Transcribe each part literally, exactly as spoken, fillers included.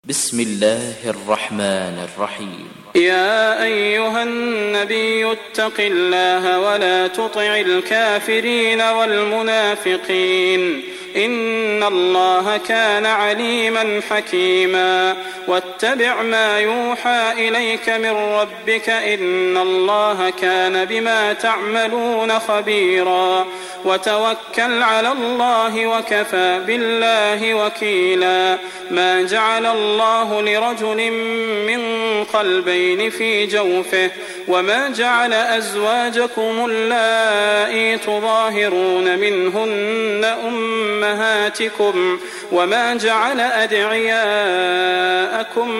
بسم الله الرحمن الرحيم. يا أيها النبي اتق الله ولا تطع الكافرين والمنافقين إن الله كان عليما حكيما واتبع ما يوحى إليك من ربك إن الله كان بما تعملون خبيرا وتوكل على الله وكفى بالله وكيلا ما جعل الله لرجل من قلبين في جوفه وما جعل أزواجكم اللائي تظاهرون منهن أمهاتكم وما جعل أدعياءكم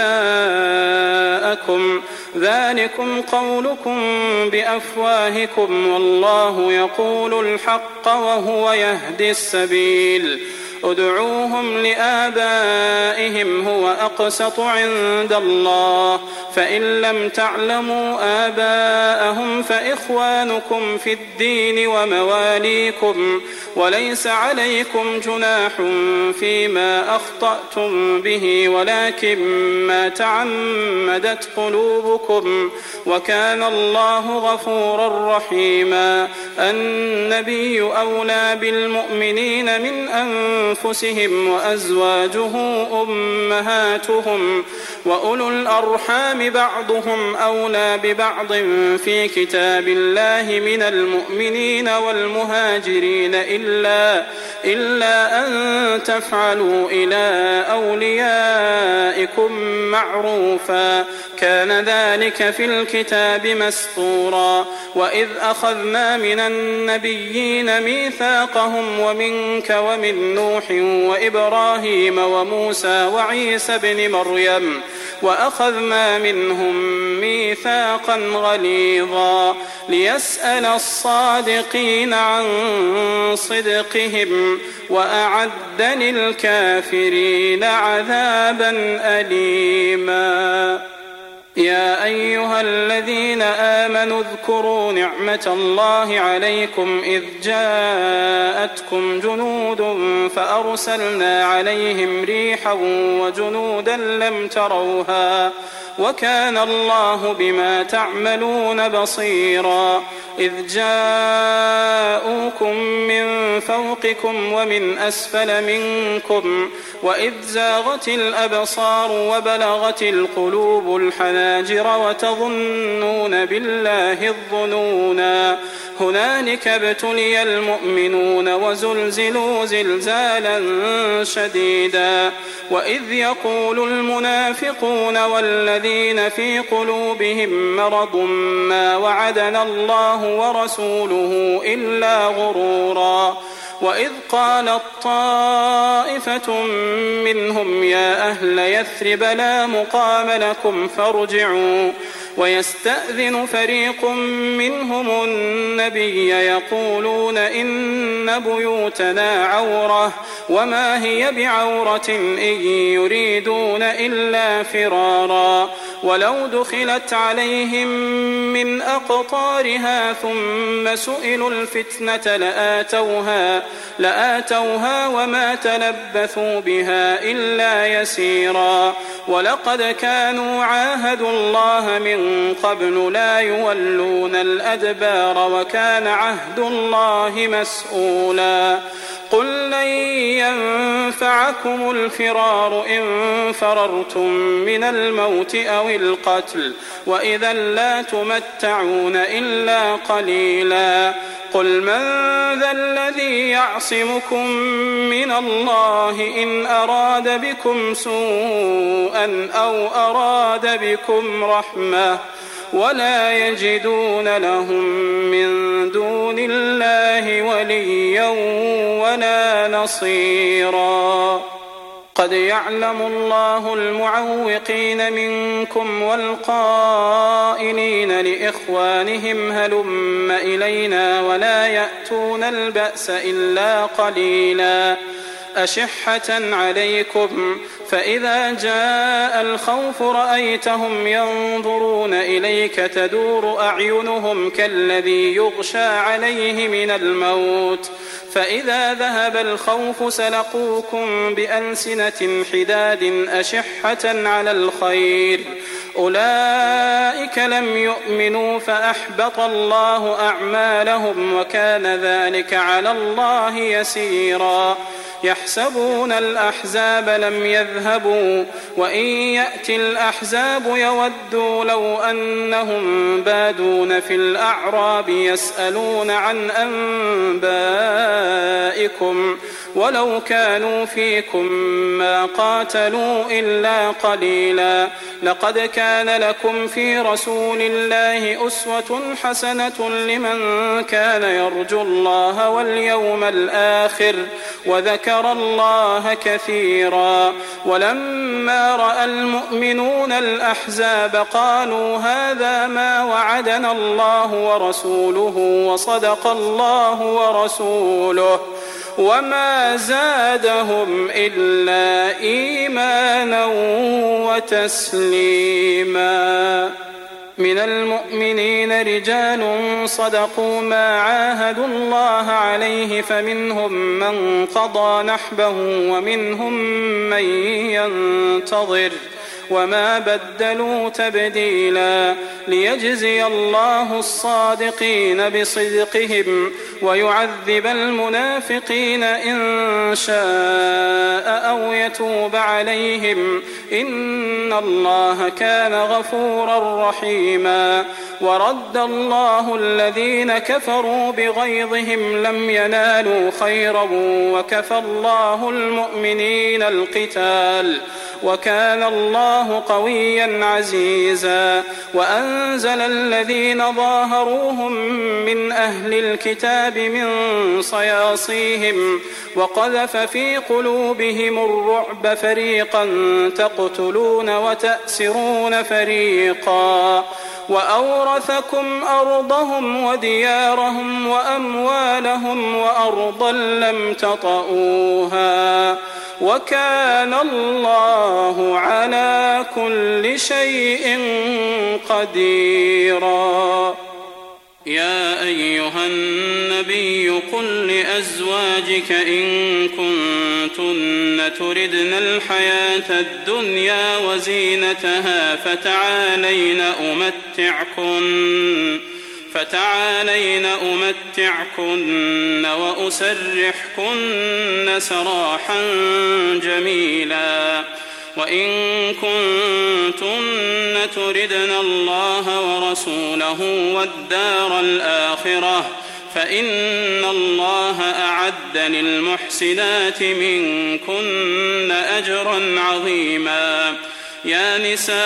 أبناءكم ذلكم قولكم بأفواهكم والله يقول الحق وهو يهدي السبيل ادعوهم لآبائهم هو أقسط عند الله فإن لم تعلموا آباءهم فإخوانكم في الدين ومواليكم وليس عليكم جناح فيما أخطأتم به ولكن ما تعمدت قلوبكم وكان الله غفورا رحيما النبي أولى بالمؤمنين من أنفسهم وأزواجه أمهاتهم وأولو الأرحام بعضهم أولى ببعض في كتاب الله من المؤمنين والمهاجرين إلا, إلا أن تفعلوا إلى أوليائكم معروفا كان ذلك في الكتاب مسطورا وإذ أخذنا من النبيين ميثاقهم ومنك ومن نوح وإبراهيم وموسى وعيسى بن مريم وأخذنا منهم ميثاقا غليظا ليسأل الصادقين عن صدقهم وأعد للكافرين عذابا أليما يا أيها الذين آمنوا اذكروا نعمة الله عليكم إذ جاءتكم جنود فأرسلنا عليهم ريحا وجنودا لم تروها وكان الله بما تعملون بصيرا إذ جاءوكم من فوقكم ومن أسفل منكم وإذ زاغت الأبصار وبلغت القلوب الحناجر وتظنون بالله الظنونا هنالك ابتلي المؤمنون وزلزلوا زلزالا شديدا وإذ يقول المنافقون والذين في قلوبهم مرض ما وعدنا الله ورسوله إلا غرورا وإذ قالت طائفة منهم يا أهل يثرب لا مقام لكم فارجعوا ويستأذن فريق منهم النبي يقولون إن بيوتنا عورة وما هي بعورة إن يريدون إلا فرارا ولو دخلت عليهم من أقطارها ثم سئلوا الفتنة لآتوها, لآتوها وما تلبثوا بها إلا يسيرا ولقد كانوا عاهدوا الله من قبل لا يولون الأدبار وكان عهد الله مسؤولا قل لن ينفعكم الفرار إن فررتم من الموت أو القتل وإذا لا تمتعون إلا قليلا قل من ذا الذي يعصمكم من الله إن أراد بكم سوءا أو أراد بكم رحمة ولا يجدون لهم من دون الله وليا ولا نصيرا قد يعلم الله المعوقين منكم والقائلين لإخوانهم هلم إلينا ولا يأتون البأس إلا قليلا أشحة عليكم فإذا جاء الخوف رأيتهم ينظرون إليك تدور أعينهم كالذي يغشى عليه من الموت فإذا ذهب الخوف سلقوكم بألسنة حداد أشحة على الخير أولئك لم يؤمنوا فأحبط الله أعمالهم وكان ذلك على الله يسيرا يحسبون الأحزاب لم يذهبوا وإن يأتي الأحزاب يودوا لو أنهم بادون في الأعراب يسألون عن أنبائكم ولو كانوا فيكم ما قاتلوا إلا قليلا لقد كان لكم في رسول الله أسوة حسنة لمن كان يرجو الله واليوم الآخر وذكر الله كثيرا ولما رأى المؤمنون الأحزاب قالوا هذا ما وعدنا الله ورسوله وصدق الله ورسوله وما زادهم إلا إيمانا وتسليما من المؤمنين رجال صدقوا ما عاهدوا الله عليه فمنهم من قضى نحبه ومنهم من ينتظر وما بدلوا تبديلا ليجزي الله الصادقين بصدقهم ويعذب المنافقين إن شاء أو يتوب عليهم إن الله كان غفورا رحيما ورد الله الذين كفروا بغيظهم لم ينالوا خيرا وكفى الله المؤمنين القتال وكان الله قويا عزيزا وأنزل الذين ظاهروهم من أهل الكتاب من صياصيهم وقذف في قلوبهم الرعب فريقا تقتلون وتأسرون فريقا وأورثكم أرضهم وديارهم وأموالهم وأرضا لم تطئوها وكان الله على كل شيء قديرا يا أيها النبي قل لأزواجك إن كنتن تردن الحياة الدنيا وزينتها فتعالين أمتعكن فتعالين أمتعكن وأسرحكن سراحا جميلا وإن كنتن تردن الله ورسوله والدار الآخرة فإن الله أعد للمحسنات منكن أجرا عظيما يا نساء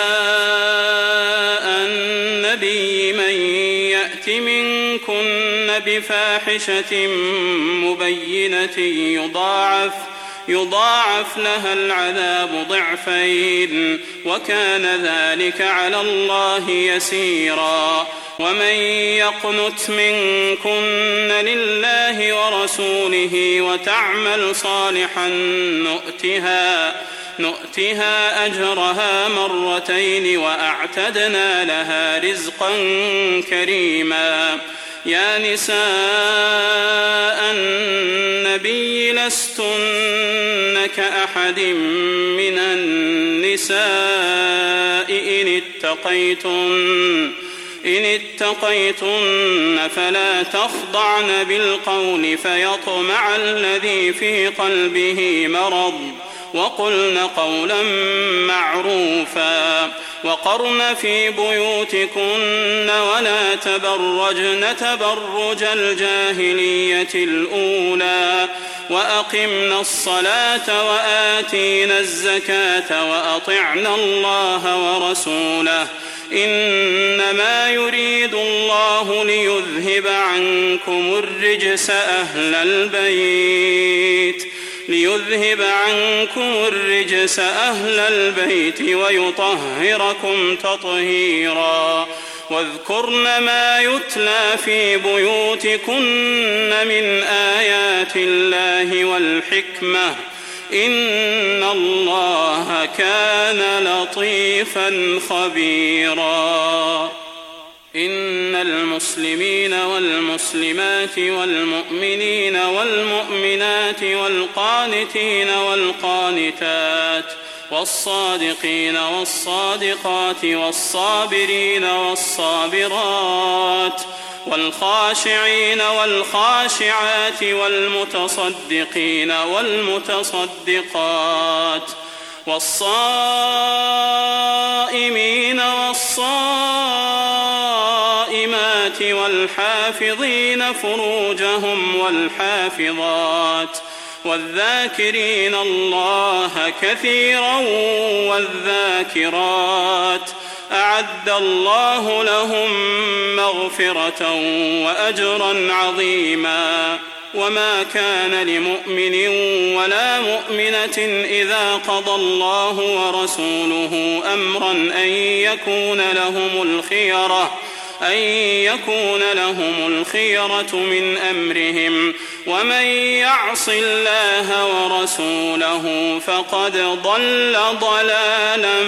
النبي من يأت منكن بفاحشة مبينة يضاعف يضاعف لها العذاب ضعفين وكان ذلك على الله يسيرا ومن يقنت منكن لله ورسوله وتعمل صالحا نؤتها نؤتها أجرها مرتين وأعتدنا لها رزقا كريما يا نساء النبي لستن كأحد من النساء إن اتقيتن إن اتقيتن فلا تخضعن بالقول فيطمع الذي في قلبه مرض وقلن قولا معروفا وقرن في بيوتكن ولا تبرجن تبرج الجاهلية الأولى وأقمنا الصلاة وآتينا الزكاة وأطعنا الله ورسوله إنما يريد الله ليذهب عنكم الرجس أهل البيت ليذهب عنكم الرجس أهل البيت ويطهركم تطهيرا واذكرن ما يتلى في بيوتكن من آيات الله والحكمة إن الله كان لطيفا خبيرا إن المسلمين والمسلمات والمؤمنين والمؤمنات والقانتين والقانتات والصادقين والصادقات والصابرين والصابرات والخاشعين والخاشعات والمتصدقين والمتصدقات والصائمين والصائمات والحافظين فروجهم والحافظات والذاكرين الله كثيرا والذاكرات أعد الله لهم مغفرة وأجرا عظيما. وما كان لمؤمن ولا مؤمنة إذا قضى الله ورسوله أمرا أن يكون لهم الخيرة أن يكون لهم الخيرة من أمرهم ومن يعص الله ورسوله فقد ضل ضلالا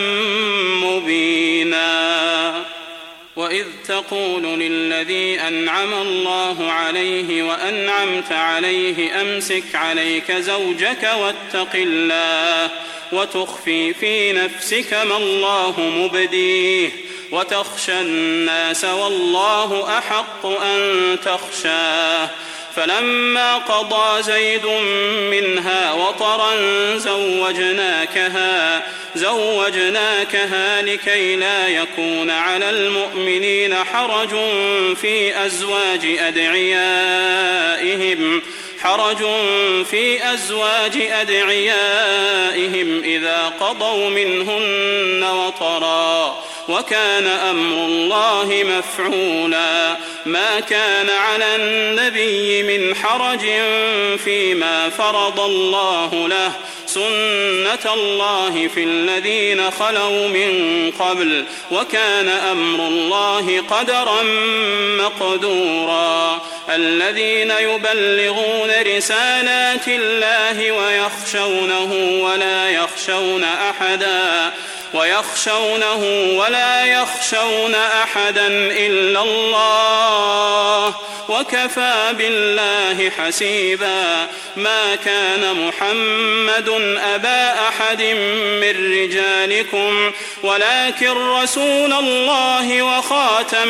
مبينا. وإذ تقول للذي أنعم الله عليه وأنعمت عليه أمسك عليك زوجك واتق الله وتخفي في نفسك ما الله مبديه وتخشى الناس والله أحق أن تخشاه فلما قضى زيد منها وطرا زوجناكها زوجناكها لكي لا يكون على المؤمنين حرج في أزواج أدعيائهم حرج في أزواج أدعيائهم إذا قضوا منهن وطرا وكان أمر الله مفعولا. ما كان على النبي من حرج فيما فرض الله له سنة الله في الذين خلوا من قبل وكان أمر الله قدرا مقدورا. الذين يبلغون رسالات الله ويخشونه ولا يخشون أحدا ويخشونه ولا يخشون أحدا إلا الله وكفى بالله حسيبا. ما كان محمد أبا أحد من رجالكم ولكن رسول الله وخاتم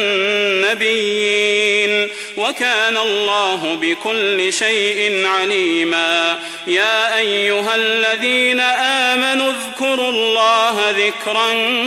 النبيين وكان الله بكل شيء عليما. يا أيها الذين آمنوا اذكروا الله ذكرا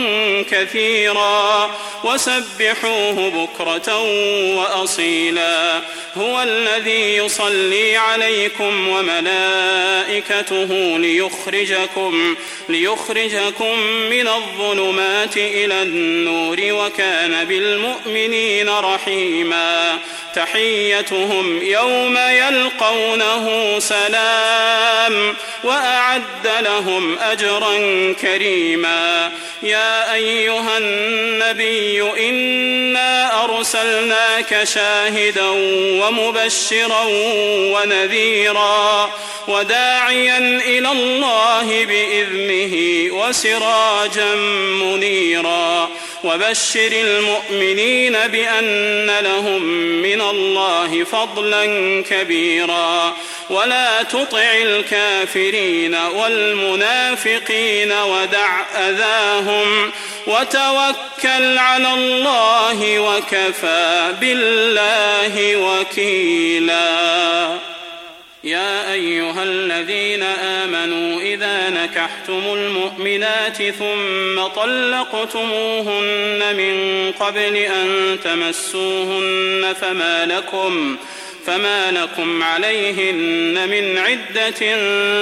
كثيرا وسبحوه بكرة وأصيلا. هو الذي يصلي عليكم وملائكته ليخرجكم ليخرجكم من الظلمات إلى النور وكان بالمؤمنين رحيما. تحيتهم يوم يلقونه سلام وأعد لهم أجرا كريما. يا أيها النبي إنا أرسلناك شاهدا ومبشرا ونذيرا وداعيا إلى الله بإذنه وسراجا منيرا. وبشر المؤمنين بأن لهم من الله فضلا كبيرا. ولا تطع الكافرين والمنافقين ودع أذاهم وتوكل على الله وكفى بالله وكيلا. يا أيها الذين آمنوا إذا نكحتم المؤمنات ثم طلقتموهن من قبل أن تمسوهن فما لكم فما لكم عليهن من عدة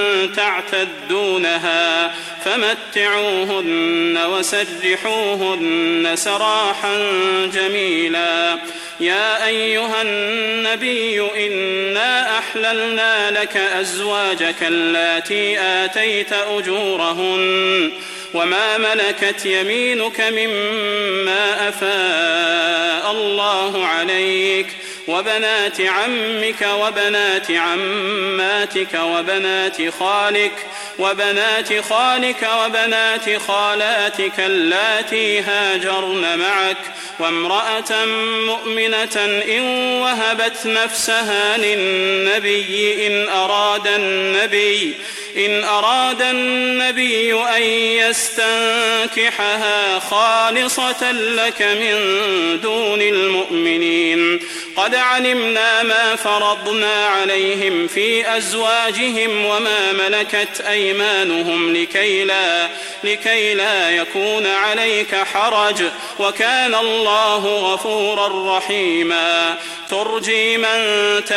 تعتدونها فمتعوهن وسرحوهن سراحا جميلا. يا أيها النبي إنا أحللنا لك أزواجك اللاتي آتيت أجورهن وما ملكت يمينك مما أفاء الله عليك وبنات عمك وبنات عماتك وبنات خالك وبنات خالك وبنات خالاتك اللاتي هاجرن معك وامرأة مؤمنة إن وهبت نفسها للنبي إن أراد النبي إن أراد النبي أن يستنكحها خالصة لك من دون المؤمنين. قد علمنا ما فرضنا عليهم في أزواجهم وما ملكت أيمانهم لكي لا, لكي لا يكون عليك حرج وكان الله غفورا رحيما. ترجي من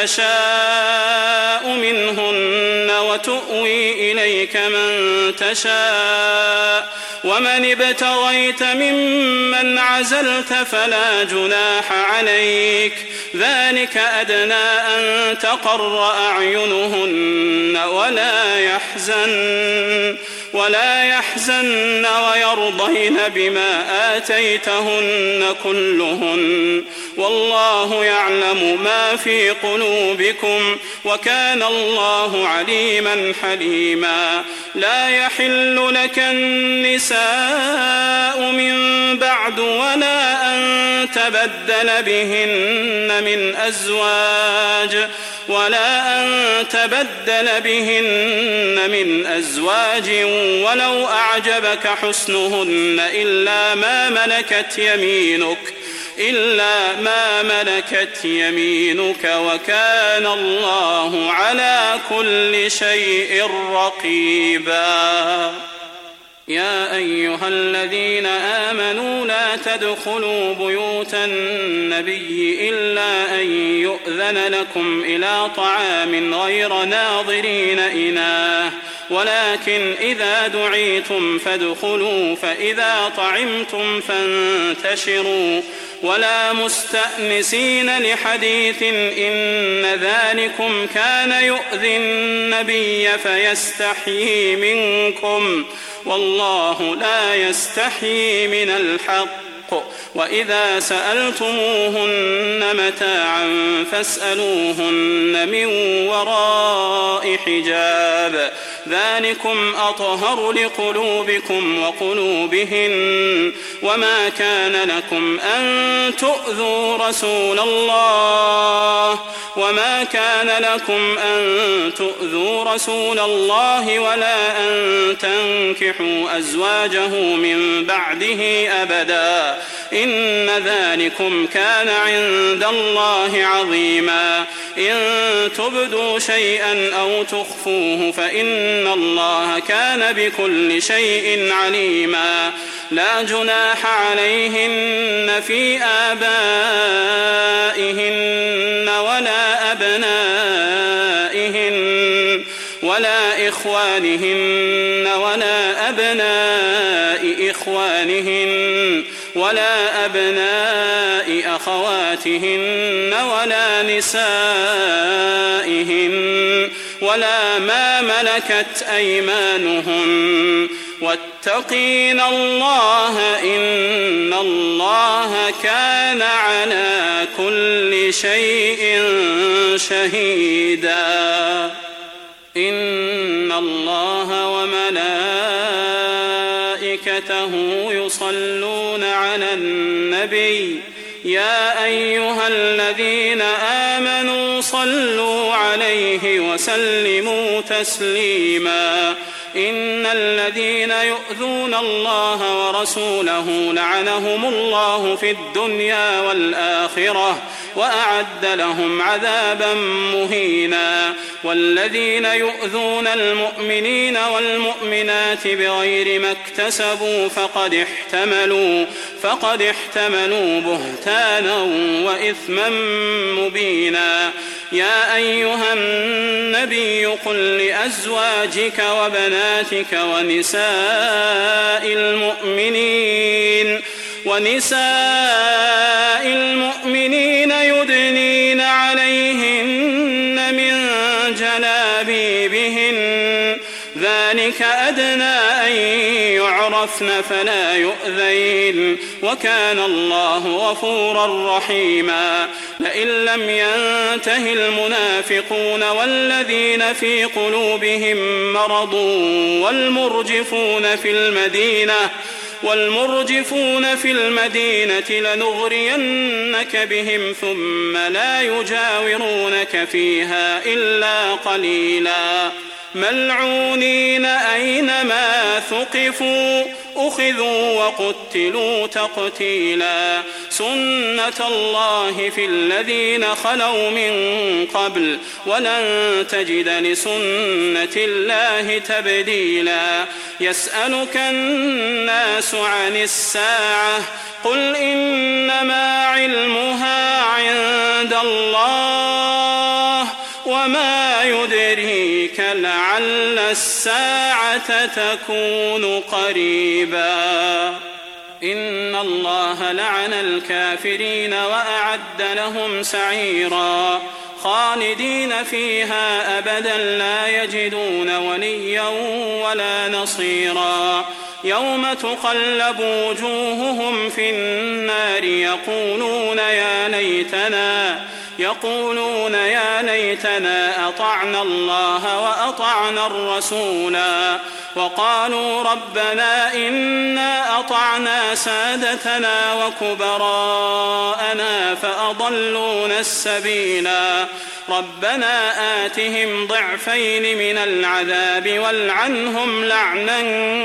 تشاء منهن وتؤوي إليك من تشاء ومن ابتغيت ممن عزلت فلا جناح عليك ذلك أدنى أن تقر أعينهن ولا يحزن ولا يحزن ويرضين بما آتيتهن كلهن والله يعلم ما في قلوبكم وكان الله عليما حليما. لا يحل لك النساء من بعد ولا أن تبدل بهن من أزواج ولا أن تبدل بهن من أزواج ولو أعجبك حسنهن إلا ما ملكت يمينك إلا ما ملكت يمينك وكان الله على كل شيء رقيبا. يا أيها الذين آمنوا لا تدخلوا بيوت النبي إلا أن يؤذن لكم إلى طعام غير ناظرين إناه ولكن إذا دعيتم فادخلوا فإذا طعمتم فانتشروا ولا مستأنسين لحديث إن ذلكم كان يؤذي النبي فيستحيي منكم والله لا يستحيي من الحق. وإذا سألتموهن متاعا فاسألوهن من وراء حجاب ذلكم أطهر لقلوبكم وقلوبهن. وما كان لكم أن تؤذوا رسول الله وما كان لكم أن تؤذوا رسول الله ولا أن تنكحوا أزواجه من بعده أبدا إن ذلكم كان عند الله عظيما. إن تبدوا شيئا أو تخفوه فإن الله كان بكل شيء عليما. لا جناح عليهن في آبائهن ولا أبنائهن ولا إخوانهن ولا أبناء إخوانهن ولا أبناء أخواتهن ولا نسائهن ولا ما ملكت أيمانهن واتقين الله إن الله كان على كل شيء شهيدا. إن الله وملائكته يصلون على النبي يا أيها الذين آمنوا صلوا عليه وسلموا تسليما. إن الذين يؤذون الله ورسوله لعنهم الله في الدنيا والآخرة وأعد لهم عذابا مهينا. والذين يؤذون المؤمنين والمؤمنات بغير ما اكتسبوا فقد احتملوا فقد احتملوا بهتانا وإثما مبينا. يا أيها النبي قل لأزواجك وبناتك ونساء المؤمنين ونساء المؤمنين يدنين عليهن من جلابيبهن ذلك أدنى أن يعرفن فلا يؤذين وكان الله غفورا رحيما. لئن لم ينته المنافقون والذين في قلوبهم مرض والمرجفون في المدينة والمرجفون في المدينة لنغرينك بهم ثم لا يجاورونك فيها إلا قليلا ملعونين أينما ثقفوا أخذوا وقتلوا تقتيلا سنة الله في الذين خلوا من قبل ولن تجد لسنة الله تبديلا يسألك الناس عن الساعة قل إنما علمها عند الله وما يدريك لعل الساعة تكون قريبا إن الله لعن الكافرين وأعد لهم سعيرا خالدين فيها أبدا لا يجدون وليا ولا نصيرا يوم تقلب وجوههم في النار يقولون يا ليتنا يقولون يا ليتنا أطعنا الله وأطعنا الرسولا وقالوا ربنا إنا أطعنا سادتنا وكبراءنا فأضلونا السبيلا ربنا آتهم ضعفين من العذاب والعنهم لعنا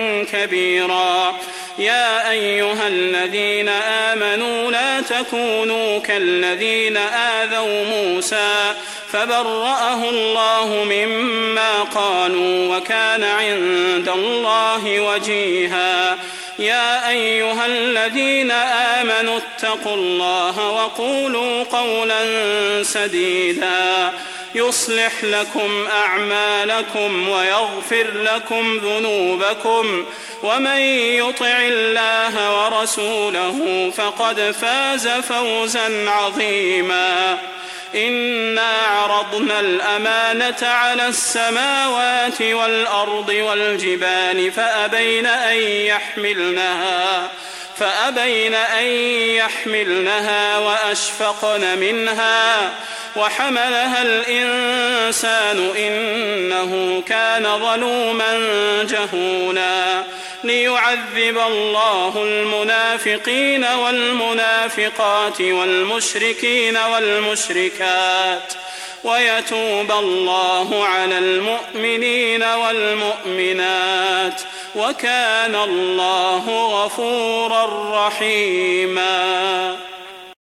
كبيرا يا أيها الذين آمنوا لا تكونوا كالذين آذوا موسى فبرأه الله مما قالوا وكان عند الله وجيها يا أيها الذين آمنوا اتقوا الله وقولوا قولا سديدا يصلح لكم أعمالكم ويغفر لكم ذنوبكم ومن يطع الله ورسوله فقد فاز فوزا عظيما إنا عرضنا الأمانة على السماوات والأرض والجبال فأبين أن يحملنها فأبين أن يحملنها وأشفقن منها وحملها الإنسان إنه كان ظلوما جهولا ليعذب الله المنافقين والمنافقات والمشركين والمشركات ويتوب الله على المؤمنين والمؤمنات وكان الله غفورا رحيما.